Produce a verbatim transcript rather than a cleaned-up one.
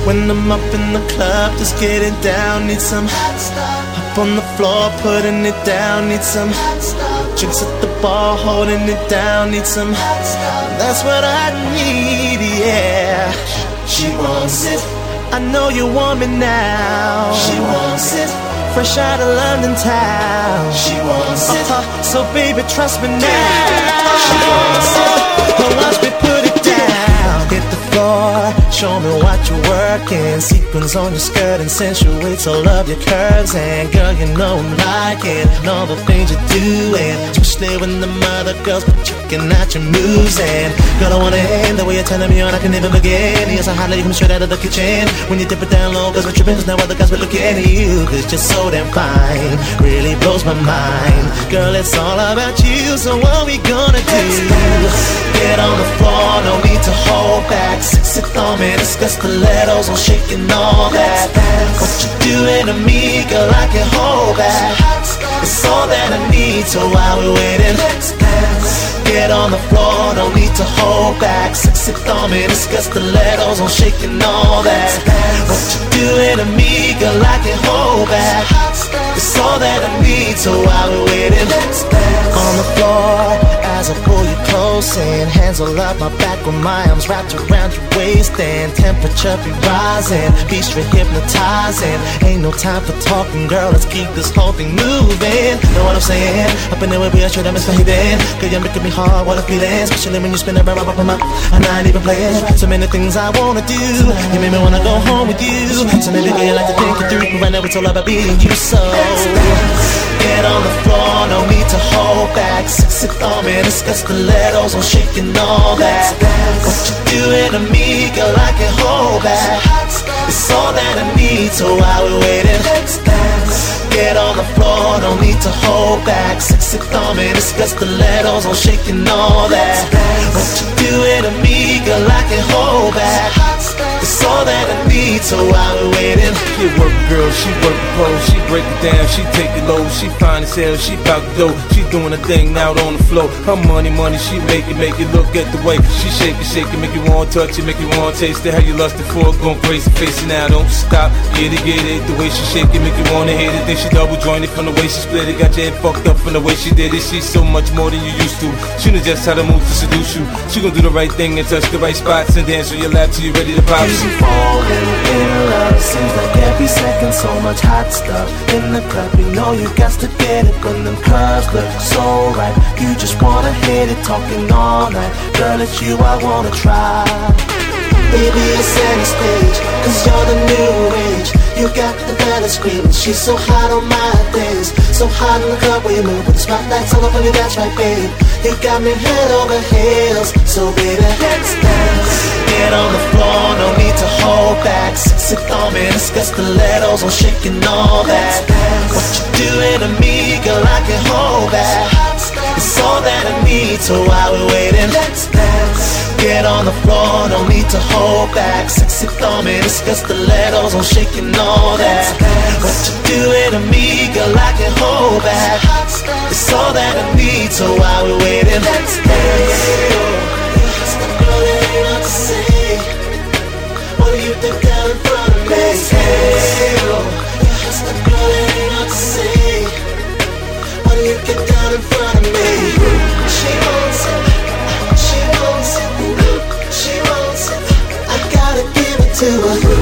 When I'm up in the club, just getting down, need some hot stuff. Up on the floor, putting it down, need some hot stuff. Drinks at the bar, holding it down, need some hot stuff. That's what I need, yeah. She wants it. I know you want me now. She wants it. Fresh out of London town. She wants it. Uh-huh. So baby, trust me now. She wants it. Now watch me put it down. Hit the floor, show me what you're working. Sequins on your skirt and accentuates all of your curves. And girl, you know I'm liking all the things you're doing, especially when the mother girls be checking out your moves. And girl, I wanna end the way you're telling me on, I can never begin. Yes, I holler, you come straight out of the kitchen. When you dip it down low, cause what you're business now other guys be looking at you. Cause you're so damn fine, really blows my mind. Girl, it's all about you, so what we gonna do? Get on the floor, no need to hold back. Sexy thumbing, discuss stilettos on shaking all that. What you doing to me, girl, I can hold back. It's all that I need, so while we're waiting, let's dance. Get on the floor, no need to hold back. Sexy thumbing, discuss stilettos on shaking all that. What you doing to me, girl, I can hold back. It's all that I need, so while we're waiting, let's dance. On the floor, as I pull you close in, hands all up my back with my arms wrapped around your waist, and temperature be rising, be straight hypnotizing. Ain't no time for talking, girl, let's keep this whole thing moving. Know what I'm saying? Up in there with me, I should have been fading. Girl, you're making me hard, what I'm feeling, especially when you spin around, up on my, and I ain't even playing. So many things I wanna do, you make me wanna go home with you. So maybe girl, you like to think it through, but right now it's all about being you. So get on the floor, no need to hold back. Sexy thumbing, discuss stilettos on shaking all that. What you doing to me, girl, I can hold back. It's all that I need, so while we're waiting, let's dance. Get on the floor, no need to hold back. Sexy thumbing, discuss stilettos on shaking all that. What you doing to me, girl, I can hold back. It's all that I need, so while we're waiting. She work girl, she work pro, she break it down, she take it low, she fine as hell, she bout the dough, she doing a thing out on the floor. Her money, money, she make it, make it look at the way she shake it, shake it, make you want to touch it, make you want to taste it. How you lustin' for it, going crazy, face it now, don't stop, get it, get it. The way she shake it, make you wanna hit it. Then she double jointed from the way she split it, got your head fucked up from the way she did it. She's so much more than you used to. She knows just how to move to seduce you. She gon' do the right thing and touch the right spots and dance on your lap till you ready to pop. Easy falling in love, seems like every second so much hot stuff in the club. You know you got to get it when them curves look so right. You just wanna hit it, talking all night. Girl, it's you I wanna try. Baby, it's any stage, cause you're the new age. You got the band screaming, she's so hot on my days. So hot in the club where you move, with the spotlights all up on you, that's right, babe. You got me head over heels, so baby, let's dance. Get on the floor, no need to hold back. Sexy thumbing, discuss stilettos on shaking all that. What you doing to me, girl, I can hold back. It's all that I need, so while we're waiting, let's dance. Get on the floor, no need to hold back. Sexy thumbing, discuss stilettos on shaking all that. What you doing to me, girl, I can hold back. It's all that I need, so while we're waiting, let's dance. What do you think down in front of me? Hey, you're the girl that ain't not to say. Why do you get down in front of me? She wants it, she wants it, she wants it. I gotta give it to her.